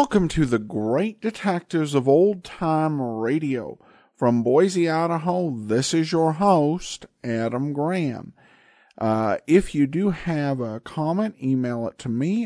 Welcome to the Great Detectives of Old Time Radio. From Boise, Idaho, this is your host, Adam Graham. If you do have a comment, email it to me,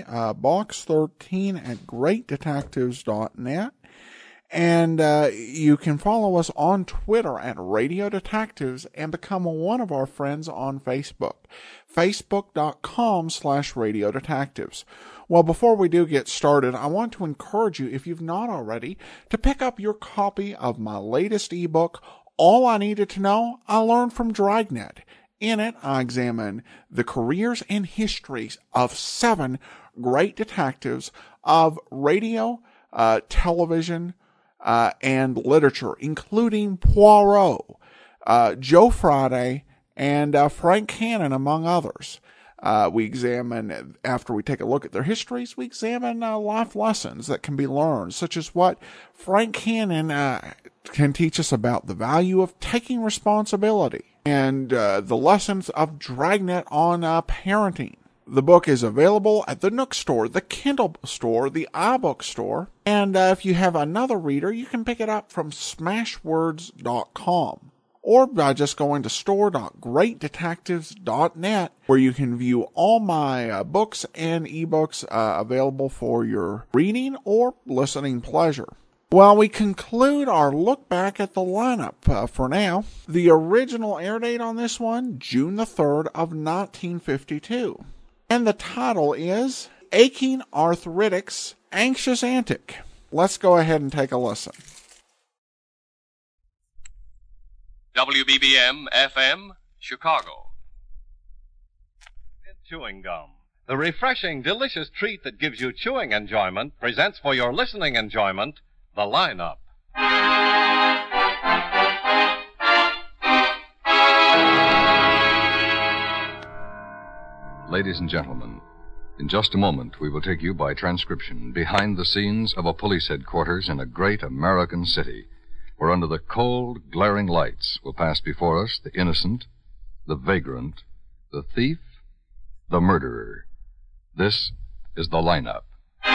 box13@greatdetectives.net. And you can follow us on Twitter at Radio Detectives and become one of our friends on Facebook, facebook.com/Radio Detectives. Well, before we do get started, I want to encourage you, if you've not already, to pick up your copy of my latest ebook, All I Needed to Know I Learned from Dragnet. In it, I examine the careers and histories of 7 great detectives of radio, television, and literature, including Poirot, Joe Friday, and Frank Cannon, among others. We examine, after we take a look at their histories, we examine life lessons that can be learned, such as what Frank Cannon can teach us about the value of taking responsibility, and the lessons of Dragnet on parenting. The book is available at the Nook store, the Kindle store, the iBook store, and if you have another reader, you can pick it up from smashwords.com. Or by just going to store.greatdetectives.net, where you can view all my books and ebooks available for your reading or listening pleasure. Well, we conclude our look back at the lineup for now. The original air date on this one, June the 3rd of 1952. And the title is Aching Arthritic's Anxious Antic. Let's go ahead and take a listen. WBBM FM, Chicago. Chewing gum, the refreshing, delicious treat that gives you chewing enjoyment, presents for your listening enjoyment the lineup. Ladies and gentlemen, in just a moment we will take you by transcription behind the scenes of a police headquarters in a great American city, where under the cold, glaring lights will pass before us the innocent, the vagrant, the thief, the murderer. This is the lineup.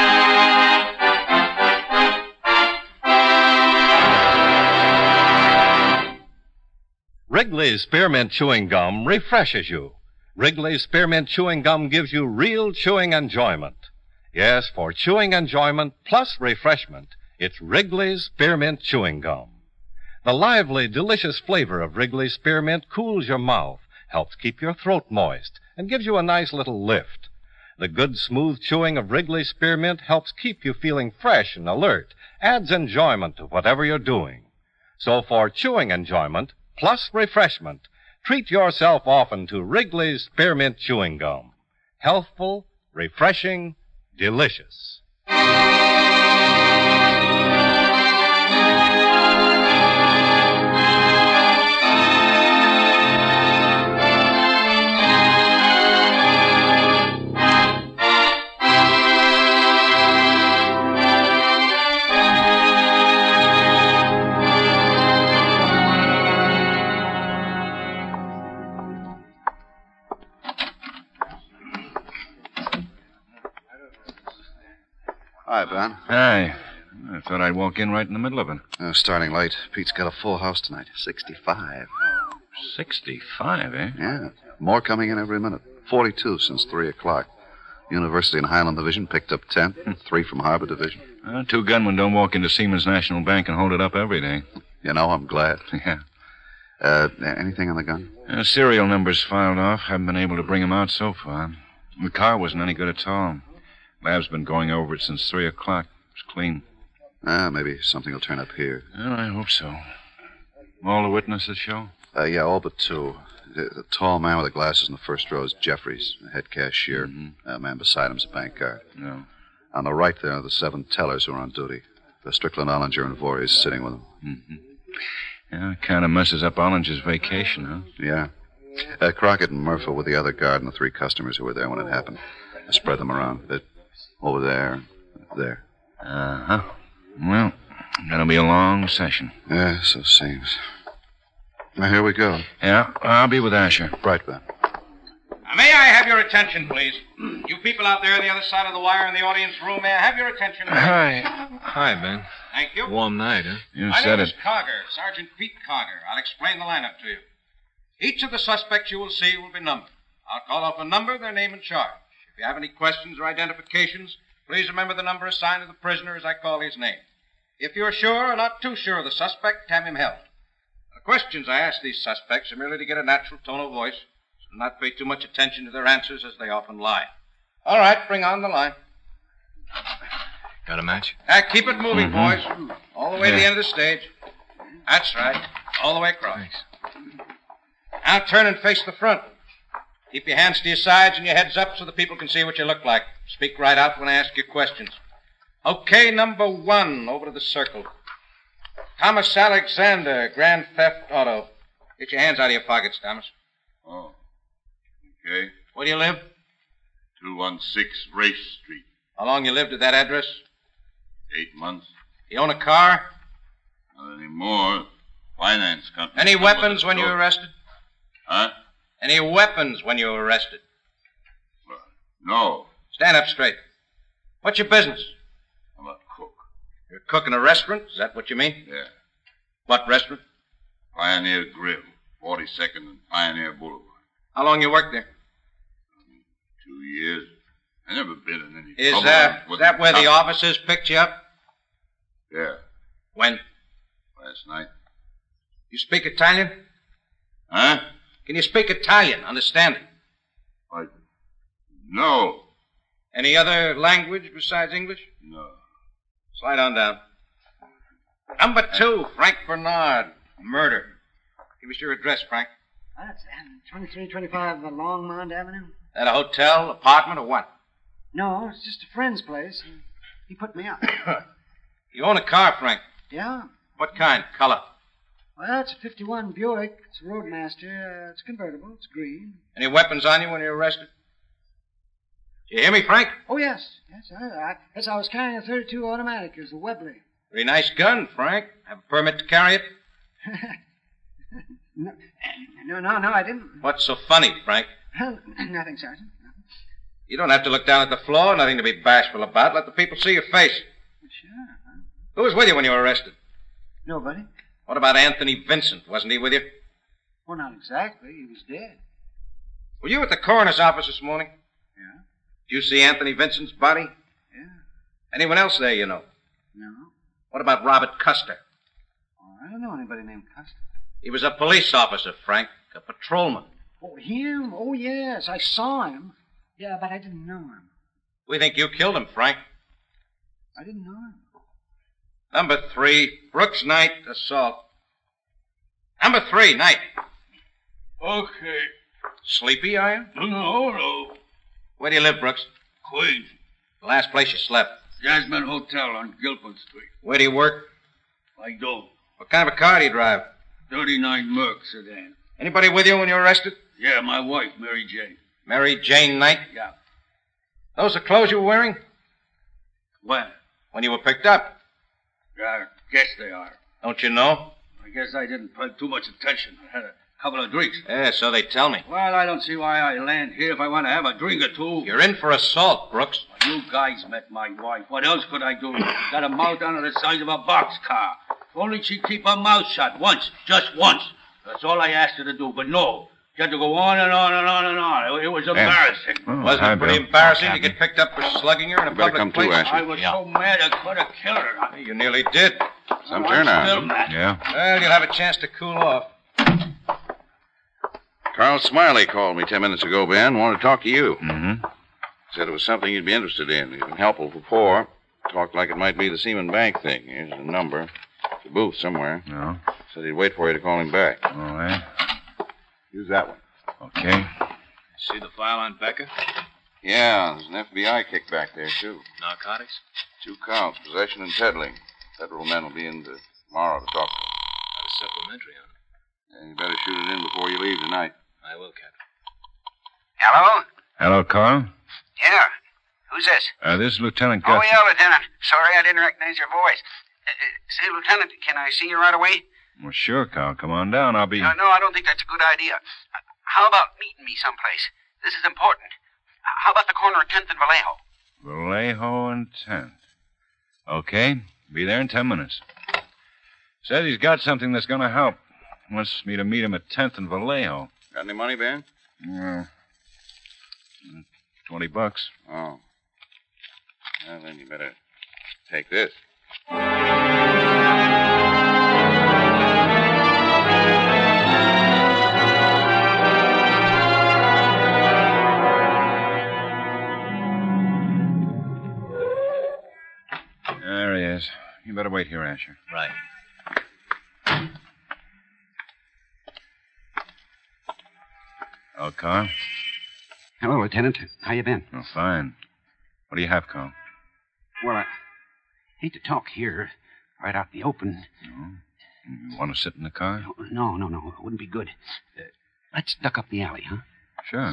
Wrigley's Spearmint Chewing Gum refreshes you. Wrigley's Spearmint Chewing Gum gives you real chewing enjoyment. Yes, for chewing enjoyment plus refreshment, it's Wrigley's Spearmint Chewing Gum. The lively, delicious flavor of Wrigley's Spearmint cools your mouth, helps keep your throat moist, and gives you a nice little lift. The good, smooth chewing of Wrigley's Spearmint helps keep you feeling fresh and alert, adds enjoyment to whatever you're doing. So for chewing enjoyment plus refreshment, treat yourself often to Wrigley's Spearmint Chewing Gum. Healthful, refreshing, delicious. Hi, Ben. Hi. I thought I'd walk in right in the middle of it. Starting late. Pete's got a full house tonight. 65. 65, eh? Yeah. More coming in every minute. 42 since 3 o'clock. University and Highland Division picked up 10. 3 from Harbor Division. 2 gunmen don't walk into Siemens National Bank and hold it up every day. You know, I'm glad. Yeah. Anything on the gun? Serial numbers filed off. Haven't been able to bring them out so far. The car wasn't any good at all. Lab's been going over it since 3 o'clock. It's clean. Maybe something will turn up here. Well, I hope so. All the witnesses show? Yeah, all but 2. The tall man with the glasses in the first row is Jeffries, the head cashier. The man beside him's a bank guard. No. On the right there are the 7 tellers who are on duty. Strickland, Ollinger, and Voorhees sitting with them. Yeah, kind of messes up Ollinger's vacation, huh? Yeah. Crockett and Murphy were the other guard and the 3 customers who were there when it happened. I spread them around. Over there, there. Uh-huh. Well, that'll be a long session. Yeah, so seems. Now, here we go. Yeah, I'll be with Asher. Right, Ben. May I have your attention, please? You people out there on the other side of the wire in the audience room, may I have your attention, please? Hi, Ben. Thank you. Warm night, huh? You My said name is it. Cogger, Sergeant Pete Cogger. I'll explain the lineup to you. Each of the suspects you will see will be numbered. I'll call off a number, their name and charge. If you have any questions or identifications, please remember the number assigned to the prisoner as I call his name. If you're sure or not too sure of the suspect, have him held. The questions I ask these suspects are merely to get a natural tone of voice, so do not pay too much attention to their answers as they often lie. All right, bring on the line. Got a match? Keep it moving, boys. All the way to the end of the stage. That's right. All the way across. Thanks. Now turn and face the front. Keep your hands to your sides and your heads up so the people can see what you look like. Speak right out when I ask you questions. Okay, number 1, over to the circle. Thomas Alexander, Grand Theft Auto. Get your hands out of your pockets, Thomas. Oh. Okay. Where do you live? 216 Race Street. How long you lived at that address? 8 months. You own a car? Not anymore. Finance company. Any weapons when you were arrested? Huh? Any weapons when you were arrested? Well, no. Stand up straight. What's your business? I'm a cook. You're a cook in a restaurant? Is that what you mean? Yeah. What restaurant? Pioneer Grill. 42nd and Pioneer Boulevard. How long you worked there? 2 years. I never been in any Is trouble. that where the officers picked you up? Yeah. When? Last night. You speak Italian? Huh? Can you speak Italian? Understand it? No. Any other language besides English? No. Slide on down. Number 2, Frank Bernard. Murder. Give us your address, Frank. That's 2325 Longmont Avenue. That a hotel, apartment, or what? No, it's just a friend's place. He put me up. You own a car, Frank. Yeah? What kind? Color? Well, it's a 51 Buick. It's a Roadmaster. It's convertible. It's green. Any weapons on you when you were arrested? Did you hear me, Frank? Oh, yes. Yes, I was carrying a 32 automatic. It was a Webley. Pretty nice gun, Frank. Have a permit to carry it? No, I didn't. What's so funny, Frank? Nothing, Sergeant. Nothing. You don't have to look down at the floor. Nothing to be bashful about. Let the people see your face. Sure. Who was with you when you were arrested? Nobody. What about Anthony Vincent? Wasn't he with you? Well, not exactly. He was dead. Were you at the coroner's office this morning? Yeah. Did you see Anthony Vincent's body? Yeah. Anyone else there you know? No. What about Robert Custer? Oh, I don't know anybody named Custer. He was a police officer, Frank. A patrolman. Oh, him? Oh, yes. I saw him. Yeah, but I didn't know him. We think you killed him, Frank. I didn't know him. Number 3, Brooks Knight, assault. Number 3, Knight. Okay. Sleepy, are you? No. Where do you live, Brooks? Queens. The last place you slept. Jasmine Hotel on Gilpin Street. Where do you work? I don't. What kind of a car do you drive? 39 Merc sedan. Anybody with you when you were arrested? Yeah, my wife, Mary Jane. Mary Jane Knight? Yeah. Those the clothes you were wearing? When? When you were picked up? Yeah, I guess they are. Don't you know? I guess I didn't pay too much attention. I had a couple of drinks. Yeah, so they tell me. Well, I don't see why I land here if I want to have a drink or two. You're in for assault, Brooks. You guys met my wife. What else could I do? Got a mouth on her the size of a boxcar. If only she'd keep her mouth shut once. Just once. That's all I asked her to do. But no. She had to go on and on and on and on. It was embarrassing. Wasn't it pretty embarrassing to get picked up for slugging her in a public place? I was so mad I could have killed her. You nearly did. Some turnout. Yeah. Well, you'll have a chance to cool off. Carl Smiley called me 10 minutes ago, Ben. Wanted to talk to you. Mm-hmm. Said it was something you'd be interested in. He's been helpful before. Talked like it might be the Seaman Bank thing. Here's a number. It's a booth somewhere. No. Said he'd wait for you to call him back. All right. Use that one. Okay. See the file on Becker? Yeah, there's an FBI kickback there, too. Narcotics? 2 counts, possession and peddling. Federal men will be in tomorrow to talk to him. Got a supplementary on it. Yeah, you better shoot it in before you leave tonight. I will, Captain. Hello? Hello, Carl. Yeah. Who's this? This is Lieutenant Oh, Gus. yeah, Lieutenant. Sorry, I didn't recognize your voice. Say, Lieutenant, can I see you right away? Well, sure, Carl. Come on down. I'll be... No, I don't think that's a good idea. How about meeting me someplace? This is important. How about the corner of 10th and Vallejo? Vallejo and 10th. Okay. Be there in 10 minutes. Says he's got something that's going to help. Wants me to meet him at 10th and Vallejo. Got any money, Ben? Well, $20. Oh. Well, then you better take this. There he is. You better wait here, Asher. Right. Oh, Carl? Hello, Lieutenant. How you been? Oh, fine. What do you have, Carl? Well, I hate to talk here, right out in the open. No. You want to sit in the car? No. It wouldn't be good. Let's duck up the alley, huh? Sure.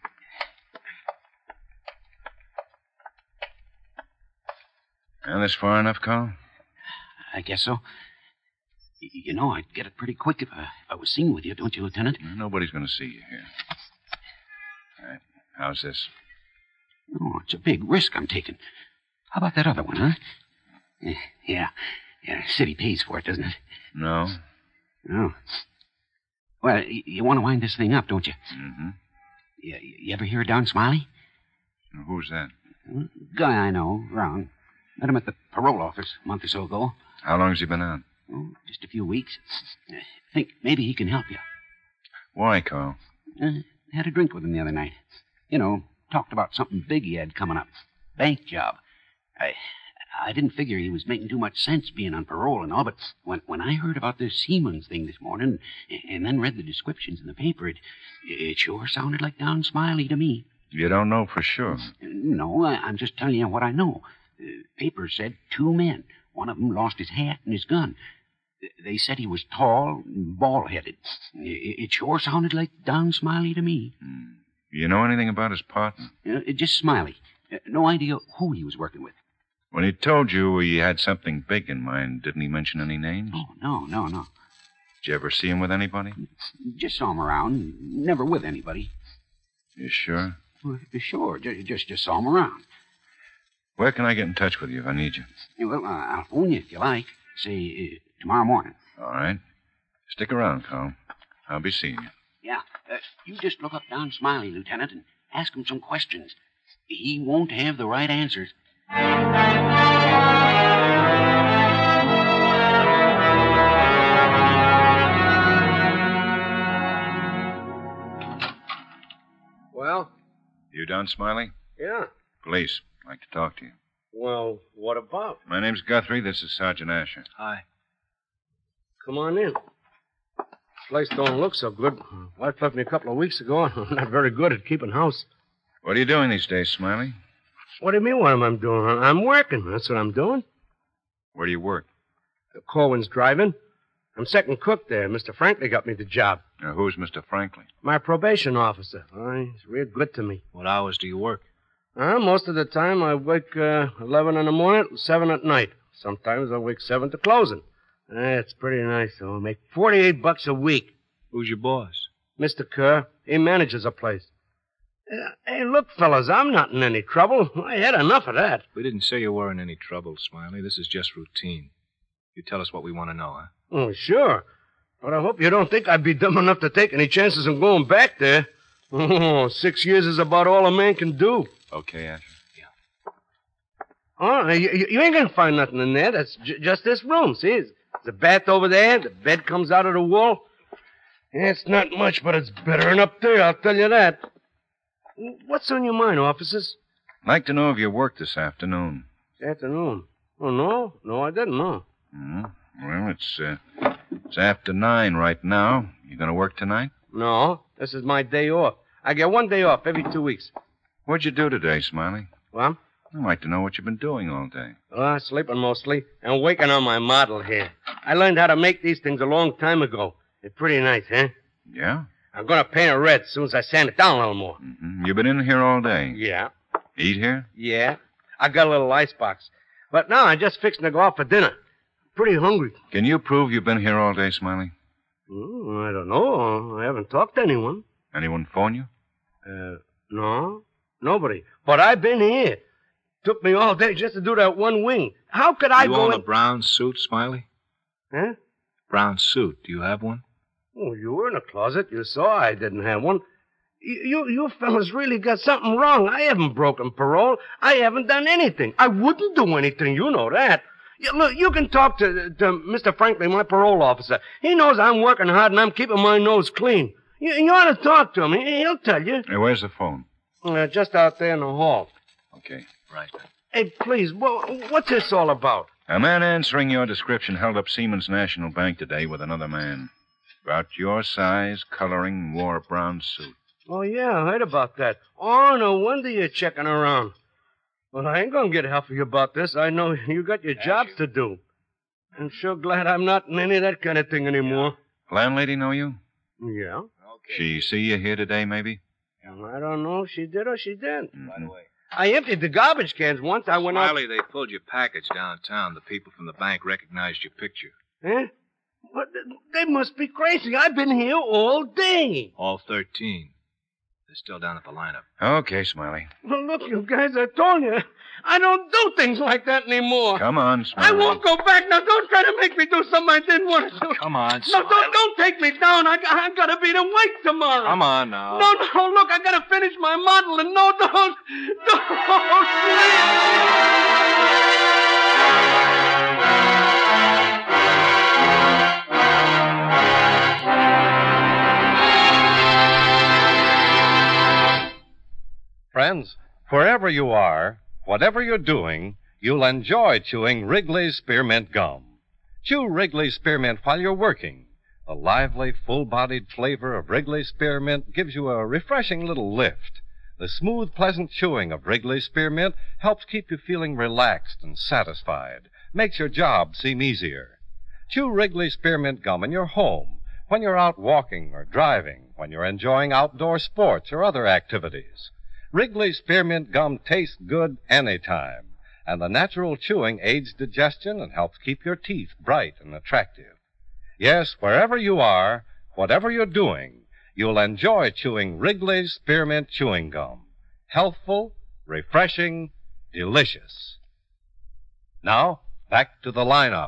And this far enough, Carl? I guess so. You know, I'd get it pretty quick if I was seen with you, don't you, Lieutenant? Nobody's going to see you here. All right. How's this? Oh, it's a big risk I'm taking. How about that other one, huh? Yeah. City pays for it, doesn't it? No. Oh. Well, you want to wind this thing up, don't you? Mm-hmm. You ever hear of Don Smiley? Who's that? Guy I know, around. Met him at the parole office a month or so ago. How long has he been out? Oh, just a few weeks. Think maybe he can help you. Why, Carl? Had a drink with him the other night. You know, talked about something big he had coming up. Bank job. I didn't figure he was making too much sense being on parole and all, but when I heard about this Siemens thing this morning and then read the descriptions in the paper, it sure sounded like Don Smiley to me. You don't know for sure? No, I'm just telling you what I know. Paper said 2 men. One of them lost his hat and his gun. They said he was tall and bald-headed. It sure sounded like Don Smiley to me. You know anything about his partner? Just Smiley. No idea who he was working with. When he told you he had something big in mind, didn't he mention any names? Oh, no. Did you ever see him with anybody? Just saw him around. Never with anybody. You sure? Well, sure. Just saw him around. Where can I get in touch with you if I need you? Well, I'll phone you if you like. Say, tomorrow morning. All right. Stick around, Carl. I'll be seeing you. Yeah. You just look up Don Smiley, Lieutenant, and ask him some questions. He won't have the right answers. Well? You Don Smiley? Yeah. Police. I'd like to talk to you. Well, what about? My name's Guthrie. This is Sergeant Asher. Hi. Come on in. Place don't look so good. Wife left me a couple of weeks ago. I'm not very good at keeping house. What are you doing these days, Smiley? What do you mean, what am I doing? I'm working. That's what I'm doing. Where do you work? Corwin's driving. I'm second cook there. Mr. Franklin got me the job. Now, who's Mr. Franklin? My probation officer. He's real good to me. What hours do you work? Most of the time I wake 11 in the morning, 7 at night. Sometimes I wake 7 to closing. It's pretty nice, though. I make $48 a week. Who's your boss? Mr. Kerr. He manages a place. Hey, look, fellas, I'm not in any trouble. I had enough of that. We didn't say you were in any trouble, Smiley. This is just routine. You tell us what we want to know, huh? Oh, sure. But I hope you don't think I'd be dumb enough to take any chances of going back there. Oh, 6 years is about all a man can do. Okay, Asher. Yeah. Oh, you ain't gonna find nothing in there. That's just this room. See, there's a bath over there. The bed comes out of the wall. Yeah, it's not much, but it's better than up there, I'll tell you that. What's on your mind, officers? I'd like to know if you worked this afternoon. This afternoon? Oh, no? No, I didn't, no. Well, it's after 9 right now. You going to work tonight? No, this is my day off. I get 1 day off every 2 weeks. What'd you do today, Smiley? What? I'd like to know what you've been doing all day. Sleeping mostly and working on my model here. I learned how to make these things a long time ago. They're pretty nice, huh? Yeah? I'm going to paint it red as soon as I sand it down a little more. Mm-hmm. You've been in here all day? Yeah. Eat here? Yeah. I got a little icebox. But now I'm just fixing to go out for dinner. Pretty hungry. Can you prove you've been here all day, Smiley? I don't know. I haven't talked to anyone. Anyone phone you? No, nobody. But I've been here. Took me all day just to do that one wing. How could I You go own in... a brown suit, Smiley? Huh? Brown suit. Do you have one? Oh, you were in the closet. You saw I didn't have one. You fellas really got something wrong. I haven't broken parole. I haven't done anything. I wouldn't do anything. You know that. Look, you can talk to Mr. Franklin, my parole officer. He knows I'm working hard and I'm keeping my nose clean. You ought to talk to him. He'll tell you. Hey, where's the phone? Just out there in the hall. Okay. Right. Hey, please, what's this all about? A man answering your description held up Siemens National Bank today with another man. About your size, coloring, wore a brown suit. Oh, yeah, I heard about that. Oh, no wonder you're checking around. Well, I ain't gonna get help for you about this. I know you got your jobs to do. I'm sure glad I'm not in any of that kind of thing anymore. Landlady know you? Yeah. She see you here today, maybe? I don't know if she did or she didn't. By the way. I emptied the garbage cans once. I went out... Smiley, they pulled your package downtown. The people from the bank recognized your picture. Huh? What? They must be crazy. I've been here all day. All 13. They're still down at the lineup. Okay, Smiley. Well, look, you guys, I told you. I don't do things like that anymore. Come on, Smiley. I won't go back. Now, don't try to make me do something I didn't want to do. Come on, No, Smiley. don't take me down. I gotta be to work tomorrow. Come on now. No, look, I gotta finish my model, and no, don't. Friends, wherever you are, whatever you're doing, you'll enjoy chewing Wrigley's Spearmint Gum. Chew Wrigley's Spearmint while you're working. The lively, full-bodied flavor of Wrigley's Spearmint gives you a refreshing little lift. The smooth, pleasant chewing of Wrigley's Spearmint helps keep you feeling relaxed and satisfied, makes your job seem easier. Chew Wrigley's Spearmint Gum in your home, when you're out walking or driving, when you're enjoying outdoor sports or other activities. Wrigley's Spearmint Gum tastes good anytime, and the natural chewing aids digestion and helps keep your teeth bright and attractive. Yes, wherever you are, whatever you're doing, you'll enjoy chewing Wrigley's Spearmint Chewing Gum. Healthful, refreshing, delicious. Now, back to the lineup.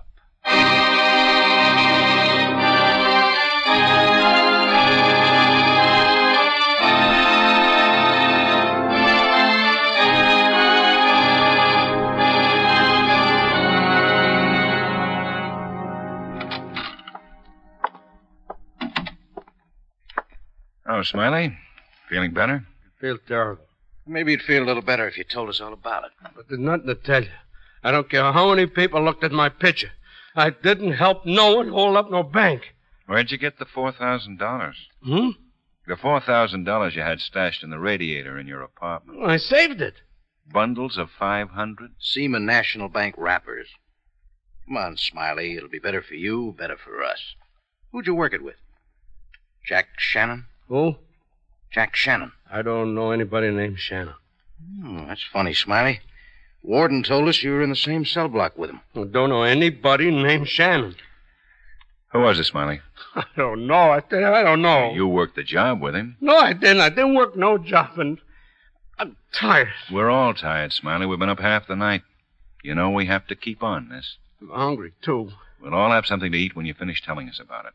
Oh, Smiley, feeling better? I feel terrible. Maybe you'd feel a little better if you told us all about it. But there's nothing to tell you. I don't care how many people looked at my picture. I didn't help no one hold up no bank. Where'd you get the $4,000? Hmm? The $4,000 you had stashed in the radiator in your apartment. I saved it. Bundles of 500? Seaman National Bank wrappers. Come on, Smiley. It'll be better for you, better for us. Who'd you work it with? Jack Shannon? Who? Jack Shannon. I don't know anybody named Shannon. That's funny, Smiley. Warden told us you were in the same cell block with him. I don't know anybody named Shannon. Who was it, Smiley? I don't know. I don't know. You worked the job with him. No, I didn't. I didn't work no job, and I'm tired. We're all tired, Smiley. We've been up half the night. You know we have to keep on this. I'm hungry, too. We'll all have something to eat when you finish telling us about it.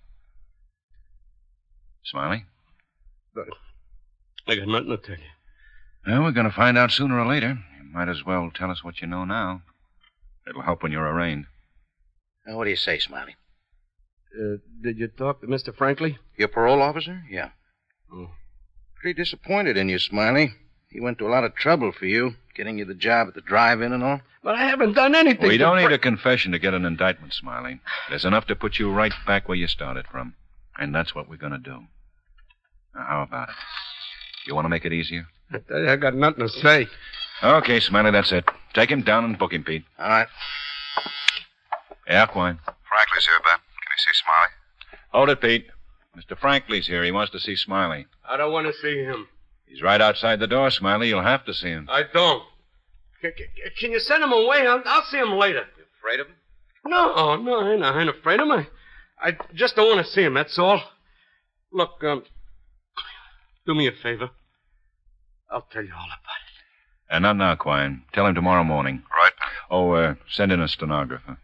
Smiley? I got nothing to tell you. Well, we're going to find out sooner or later. You might as well tell us what you know now. It'll help when you're arraigned. Now, what do you say, Smiley? Did you talk to Mr. Franklin? Your parole officer? Yeah. Oh. Pretty disappointed in you, Smiley. He went to a lot of trouble for you, getting you the job at the drive-in and all. But I haven't done anything. We don't need a confession to get an indictment, Smiley. There's enough to put you right back where you started from. And that's what we're going to do. Now, how about it? You want to make it easier? I tell you, I got nothing to say. Okay, Smiley, that's it. Take him down and book him, Pete. All right. Yeah, Quine. Franklin's here, Ben. Can you see Smiley? Hold it, Pete. Mr. Frankley's here. He wants to see Smiley. I don't want to see him. He's right outside the door, Smiley. You'll have to see him. I don't. Can you send him away? I'll see him later. You afraid of him? No, I ain't afraid of him. I just don't want to see him, that's all. Look, do me a favor. I'll tell you all about it. And not now, Quine. Tell him tomorrow morning. Right. Oh, send in a stenographer.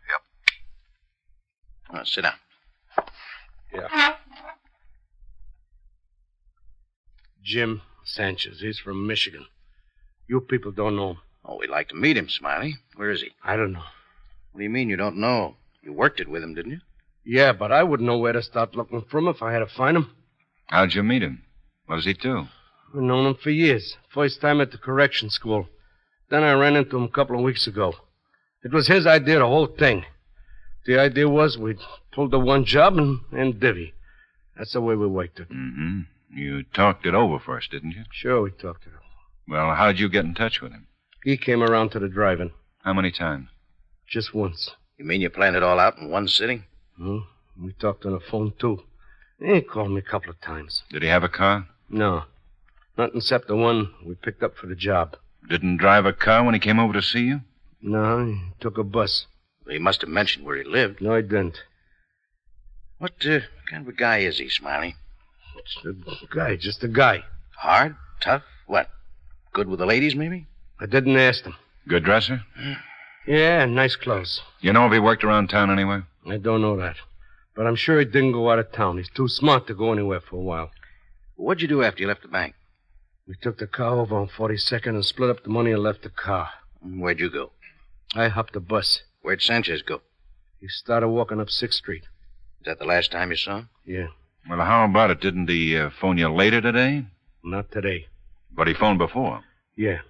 Sit down. Yeah. Jim Sanchez. He's from Michigan. You people don't know him. Oh, we'd like to meet him, Smiley. Where is he? I don't know. What do you mean you don't know? You worked it with him, didn't you? Yeah, but I wouldn't know where to start looking for him if I had to find him. How'd you meet him? What does he do? I've known him for years. First time at the correction school. Then I ran into him a couple of weeks ago. It was his idea, the whole thing. The idea was we'd pull the one job and divvy. That's the way we worked it. Mm-hmm. You talked it over first, didn't you? Sure, we talked it over. Well, how'd you get in touch with him? He came around to the drive-in. How many times? Just once. You mean you planned it all out in one sitting? We talked on the phone, too. He called me a couple of times. Did he have a car? No. Not except the one we picked up for the job. Didn't drive a car when he came over to see you? No, he took a bus. Well, he must have mentioned where he lived. No, he didn't. What kind of a guy is he, Smiley? Just a guy. Hard? Tough? What? Good with the ladies, maybe? I didn't ask him. Good dresser? Yeah, nice clothes. You know if he worked around town anywhere? I don't know that. But I'm sure he didn't go out of town. He's too smart to go anywhere for a while. What'd you do after you left the bank? We took the car over on 42nd and split up the money and left the car. Where'd you go? I hopped the bus. Where'd Sanchez go? He started walking up 6th Street. Is that the last time you saw him? Yeah. Well, how about it? Didn't he phone you later today? Not today. But he phoned before? Yeah.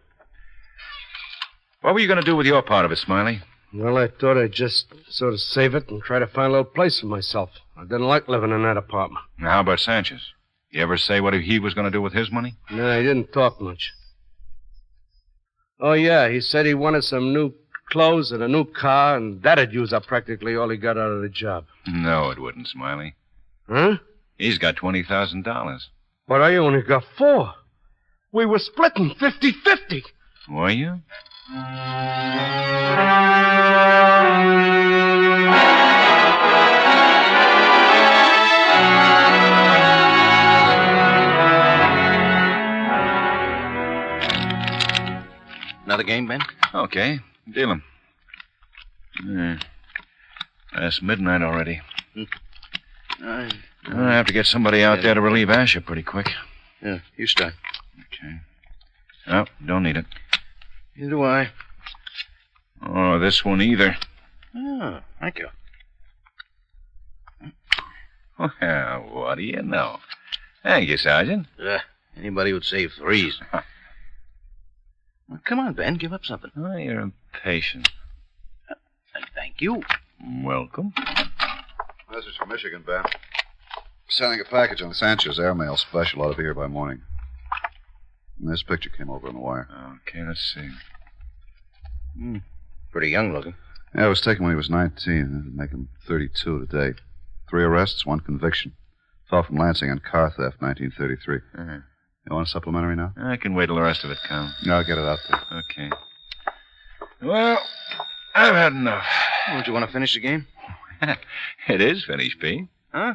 What were you going to do with your part of it, Smiley? Well, I thought I'd just sort of save it and try to find a little place for myself. I didn't like living in that apartment. Now, how about Sanchez? You ever say what he was going to do with his money? No, he didn't talk much. Oh, yeah, he said he wanted some new clothes and a new car, and that'd use up practically all he got out of the job. No, it wouldn't, Smiley. Huh? He's got $20,000. But I only got 4. We were splitting 50-50. Were you? Another game, Ben? Okay. Deal 'em. Past midnight already. I have to get somebody out there to relieve Asher pretty quick. Yeah, you start. Okay. Oh, don't need it. Neither do I. Oh, this one either. Oh, thank you. Well, what do you know? Thank you, Sergeant. Anybody would save 3s. Well, come on, Ben, give up something. Oh, you're impatient. Thank you. Welcome. Message from Michigan, Ben. Sending a package on Sanchez airmail special. Ought to be here by morning. And this picture came over on the wire. Okay, let's see. Pretty young looking. Yeah, it was taken when he was 19. That would make him 32 today. 3 arrests, 1 conviction. Fell from Lansing on car theft, 1933. You want a supplementary now? I can wait till the rest of it comes. No, I'll get it out there. Okay. Well, I've had enough. Don't you want to finish the game? It is finished, Pete. Huh?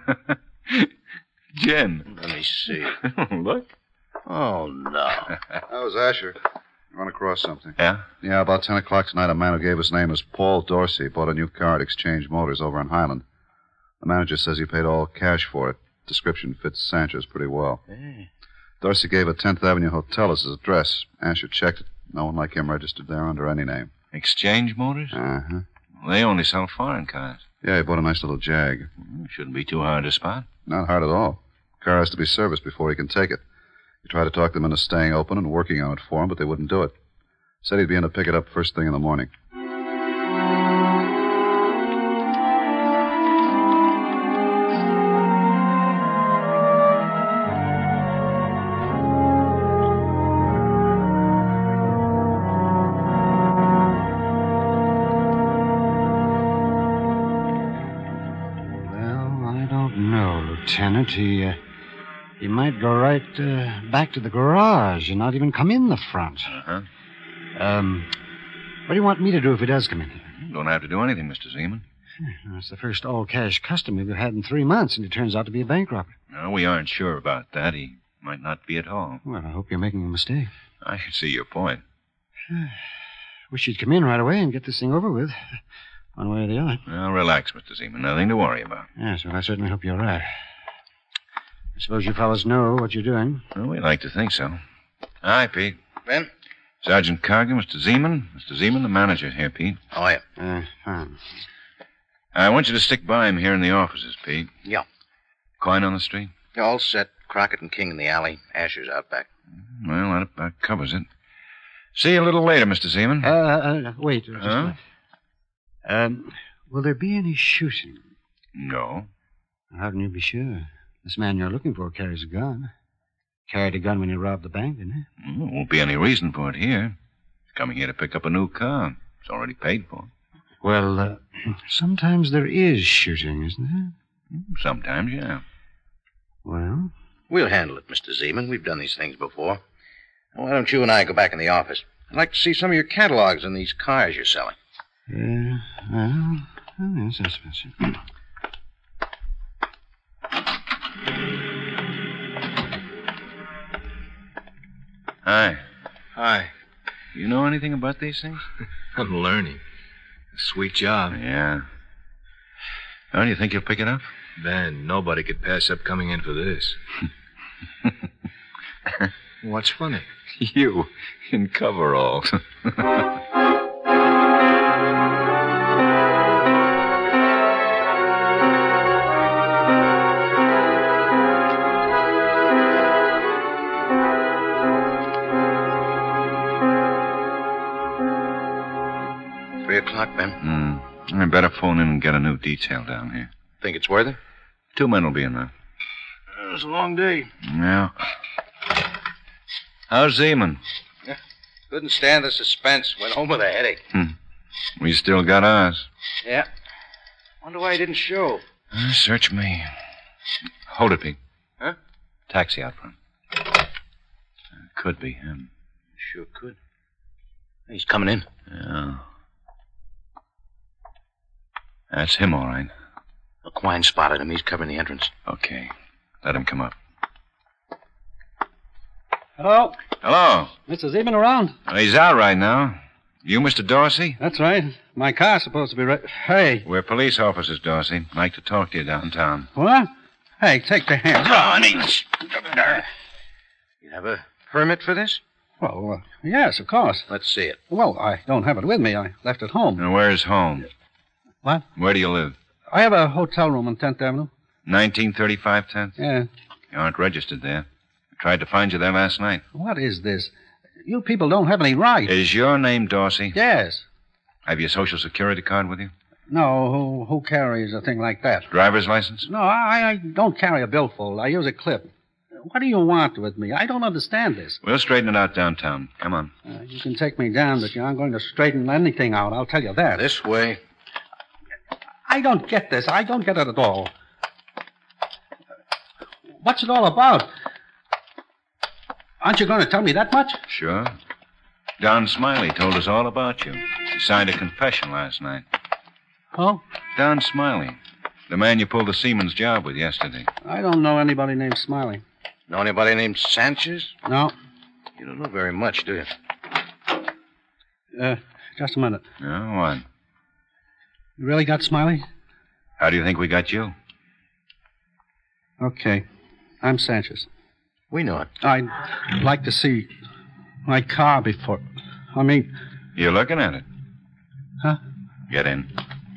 Gin. Let me see. Look. Oh, no. That was Asher. Run across something. Yeah? Yeah, about 10 o'clock tonight, a man who gave his name as Paul Dorsey bought a new car at Exchange Motors over on Highland. The manager says he paid all cash for it. Description fits Sanchez pretty well. Hey. Dorsey gave a 10th Avenue hotel as his address. Asher checked it. No one like him registered there under any name. Exchange Motors? Uh-huh. They only sell foreign cars. Yeah, he bought a nice little Jag. Shouldn't be too hard to spot. Not hard at all. Car has to be serviced before he can take it. He tried to talk them into staying open and working on it for him, but they wouldn't do it. Said he'd be in to pick it up first thing in the morning. Lieutenant, he might go right back to the garage and not even come in the front. Uh-huh. What do you want me to do if he does come in here? You don't have to do anything, Mr. Zeman. It's the first all-cash customer we've had in 3 months, and he turns out to be a bank robber. No, we aren't sure about that. He Might not be at all. Well, I hope you're making a mistake. I can see your point. Wish you'd come in right away and get this thing over with. One way or the other. Well, relax, Mr. Zeman. Nothing to worry about. Yes, well, I certainly hope you're right. I suppose you fellas know what you're doing. Well, we like to think so. Hi, Pete. Ben? Sergeant Cargan, Mr. Zeman. Mr. Zeman, the manager here, Pete. Oh, yeah. Fine. I want you to stick by him here in the offices, Pete. Yeah. Coin on the street? All set. Crockett and King in the alley. Asher's out back. Well, that about covers it. See you a little later, Mr. Zeman. Wait. Just a minute. Will there be any shooting? No. How can you be sure? This man you're looking for carries a gun. Carried a gun when he robbed the bank, didn't he? There won't be any reason for it here. He's coming here to pick up a new car. It's already paid for. Well, sometimes there is shooting, isn't there? Sometimes, yeah. Well? We'll handle it, Mr. Zeman. We've done these things before. Why don't you and I go back in the office? I'd like to see some of your catalogs on these cars you're selling. Yes, I suppose so. Hi. Hi. You know anything about these things? I'm learning. A sweet job. Yeah. Oh, do you think you'll pick it up? Ben, nobody could pass up coming in for this. What's funny? You in coveralls. 3 o'clock, Ben. I better phone in and get a new detail down here. Think it's worth it? 2 men will be enough. It was a long day. Yeah. How's Zeman? Couldn't stand the suspense. Went home with a headache. We still got ours. Yeah. Wonder why he didn't show. Search me. Hold it, Pete. Huh? Taxi out front. Could be him. Sure could. He's coming in. Yeah. That's him, all right. Quine spotted him. He's covering the entrance. Okay. Let him come up. Hello? Hello. Mr. Zeman around? Well, he's out right now. You Mr. Dorsey? That's right. My car's supposed to be right. Hey. We're police officers, Dorsey. Like to talk to you downtown. What? Hey, take the hands. You have a permit for this? Well, yes, of course. Let's see it. Well, I don't have it with me. I left it home. And where's home? What? Where do you live? I have a hotel room on 10th Avenue. 1935 10th? Yeah. You aren't registered there. I tried to find you there last night. What is this? You people don't have any right. Is your name Dorsey? Yes. Have you a Social Security card with you? No, who carries a thing like that? Driver's license? No, I don't carry a billfold. I use a clip. What do you want with me? I don't understand this. We'll straighten it out downtown. Come on. You can take me down, but you aren't going to straighten anything out. I'll tell you that. This way. I don't get this. I don't get it at all. What's it all about? Aren't you going to tell me that much? Sure. Don Smiley told us all about you. He signed a confession last night. Oh? Don Smiley. The man you pulled the seaman's job with yesterday. I don't know anybody named Smiley. Know anybody named Sanchez? No. You don't know very much, do you? Just a minute. Yeah, what? You really got Smiley? How do you think we got you? Okay. I'm Sanchez. We know it. I'd like to see my car before... You're looking at it. Huh? Get in.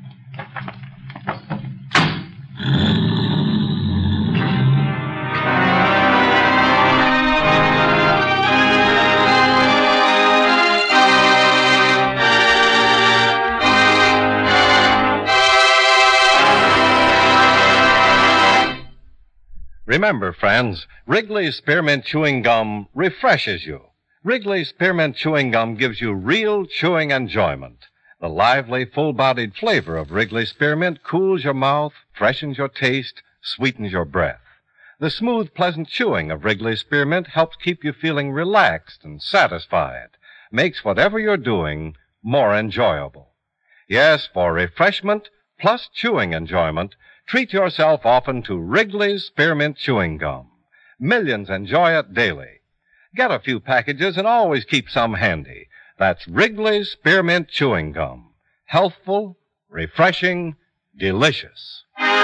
Remember, friends, Wrigley's Spearmint Chewing Gum refreshes you. Wrigley's Spearmint Chewing Gum gives you real chewing enjoyment. The lively, full-bodied flavor of Wrigley's Spearmint cools your mouth, freshens your taste, sweetens your breath. The smooth, pleasant chewing of Wrigley's Spearmint helps keep you feeling relaxed and satisfied, makes whatever you're doing more enjoyable. Yes, for refreshment plus chewing enjoyment, treat yourself often to Wrigley's Spearmint Chewing Gum. Millions enjoy it daily. Get a few packages and always keep some handy. That's Wrigley's Spearmint Chewing Gum. Healthful, refreshing, delicious.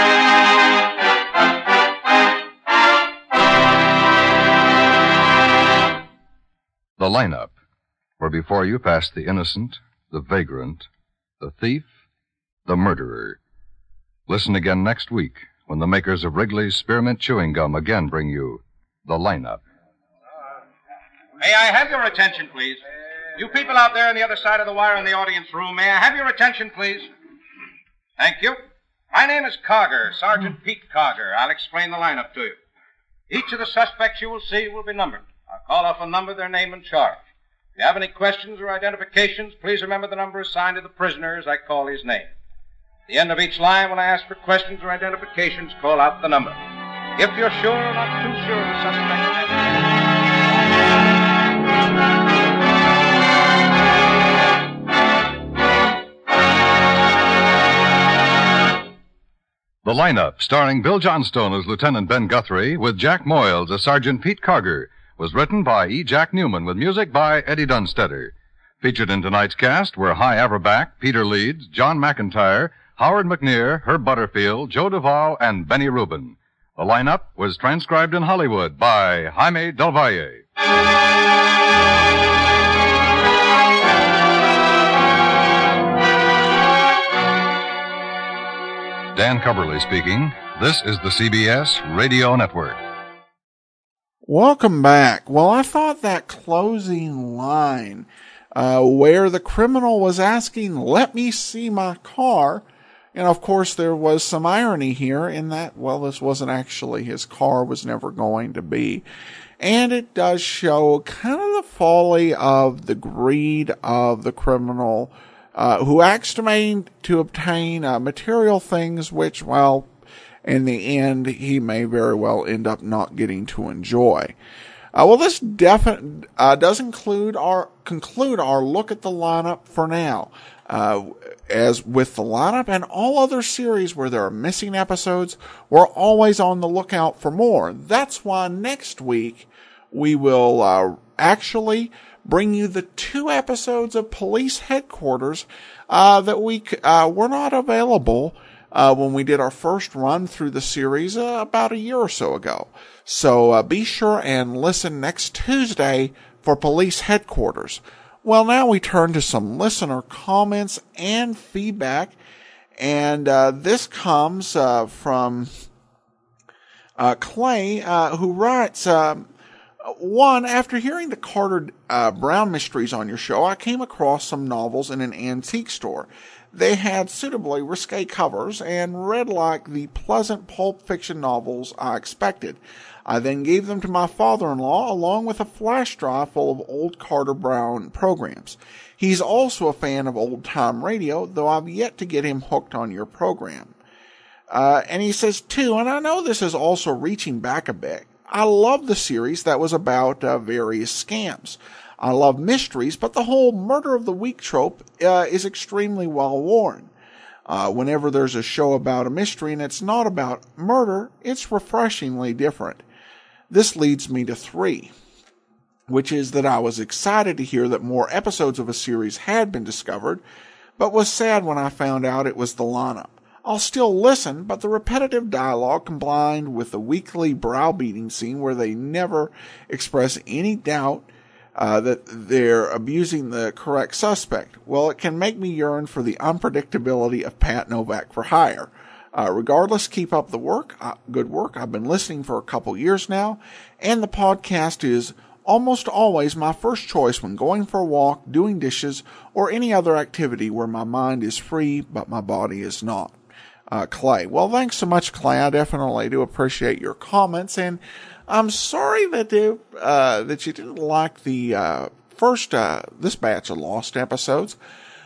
The lineup, where before you pass the innocent, the vagrant, the thief, the murderer. Listen again next week when the makers of Wrigley's Spearmint Chewing Gum again bring you The Lineup. May I have your attention, please? You people out there on the other side of the wire in the audience room, may I have your attention, please? Thank you. My name is Cogger, Sergeant Pete Cogger. I'll explain the lineup to you. Each of the suspects you will see will be numbered. I'll call off a number, their name, and charge. If you have any questions or identifications, please remember the number assigned to the prisoner as I call his name. At the end of each line, when I ask for questions or identifications, call out the number. If you're sure or not too sure the suspect... The Lineup, starring Bill Johnstone as Lieutenant Ben Guthrie, with Jack Moyles as Sergeant Pete Cogger, was written by E. Jack Newman with music by Eddie Dunstetter. Featured in tonight's cast were Hy Averback, Peter Leeds, John McIntyre, Howard McNear, Herb Butterfield, Joe Duvall, and Benny Rubin. The Lineup was transcribed in Hollywood by Jaime Del Valle. Dan Coverly speaking. This is the CBS Radio Network. Welcome back. Well, I thought that closing line, where the criminal was asking, "Let me see my car," and of course there was some irony here in that, well, this wasn't actually his car, was never going to be. And it does show kind of the folly of the greed of the criminal, who acts to obtain material things which, well, in the end, he may very well end up not getting to enjoy. Well, this does conclude our look at the lineup for now. As with the lineup and all other series where there are missing episodes, we're always on the lookout for more. That's why next week we will actually bring you the 2 episodes of Police Headquarters that were not available when we did our first run through the series about a year or so ago. So be sure and listen next Tuesday for Police Headquarters. Well, now we turn to some listener comments and feedback, and this comes from Clay, who writes, one, after hearing the Carter Brown mysteries on your show, I came across some novels in an antique store. They had suitably risque covers and read like the pleasant pulp fiction novels I expected. I then gave them to my father-in-law along with a flash drive full of old Carter Brown programs. He's also a fan of old-time radio, though I've yet to get him hooked on your program. And he says, too, and I know this is also reaching back a bit, I love the series that was about various scams. I love mysteries, but the whole murder of the week trope is extremely well worn. Whenever there's a show about a mystery and it's not about murder, it's refreshingly different. This leads me to 3, which is that I was excited to hear that more episodes of a series had been discovered, but was sad when I found out it was the lineup. I'll still listen, but the repetitive dialogue combined with the weekly browbeating scene where they never express any doubt that they're abusing the correct suspect, well, it can make me yearn for the unpredictability of Pat Novak for hire. Regardless, keep up the good work. I've been listening for a couple years now, and the podcast is almost always my first choice when going for a walk, doing dishes, or any other activity where my mind is free but my body is not. Clay. Well, thanks so much, Clay. I definitely do appreciate your comments, and I'm sorry that you didn't like the first this batch of Lost episodes,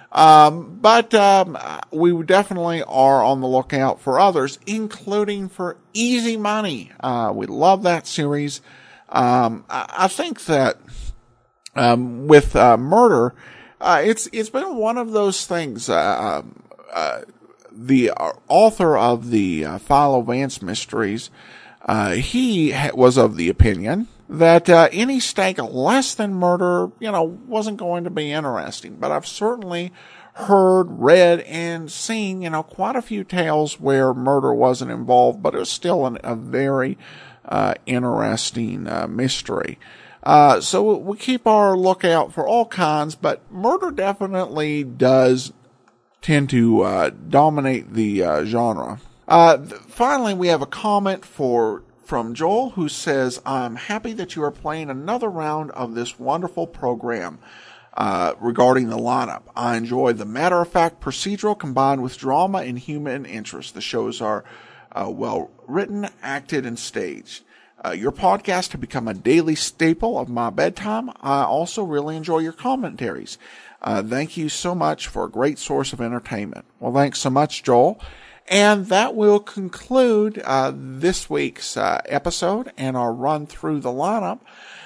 but we definitely are on the lookout for others, including for Easy Money. We love that series. I think that with murder, it's been one of those things. The author of the Philo Vance mysteries He was of the opinion that any stake less than murder, wasn't going to be interesting. But I've certainly heard, read, and seen, quite a few tales where murder wasn't involved, but it was still a very interesting mystery. So we keep our lookout for all kinds, but murder definitely does tend to dominate the genre. Finally, we have a comment from Joel, who says, I'm happy that you are playing another round of this wonderful program regarding the lineup. I enjoy the matter-of-fact procedural combined with drama and human interest. The shows are well written, acted, and staged. Your podcast has become a daily staple of my bedtime. I also really enjoy your commentaries. Thank you so much for a great source of entertainment. Well, thanks so much, Joel. And that will conclude this week's episode and our run through the lineup.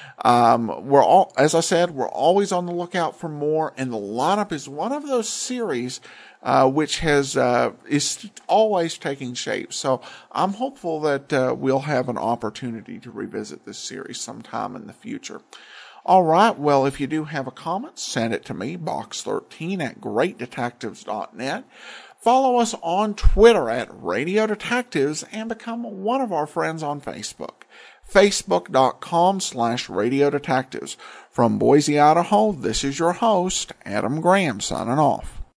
As I said, we're always on the lookout for more, and the lineup is one of those series which is always taking shape. So I'm hopeful that we'll have an opportunity to revisit this series sometime in the future. All right, well, if you do have a comment, send it to me, box13@greatdetectives.net. Follow us on Twitter at Radio Detectives and become one of our friends on Facebook. Facebook.com/Radio Detectives. From Boise, Idaho, this is your host, Adam Graham, signing off.